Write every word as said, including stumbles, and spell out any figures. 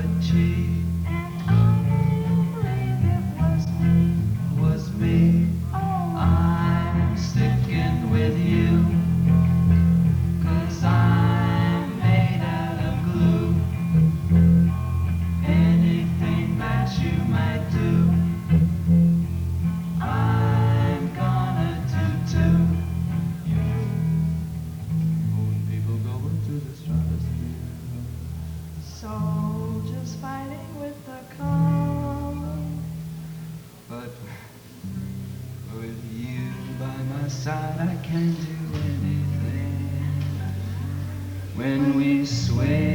apology And I believe it was me. was me. Oh, I'm sticking with you, 'cause I'm made out of glue. Anything that you might do, I'm gonna do too. Moon people going to the stratosphere. soldiers fighting with the cold. But with you by my side, I can do anything. When we sway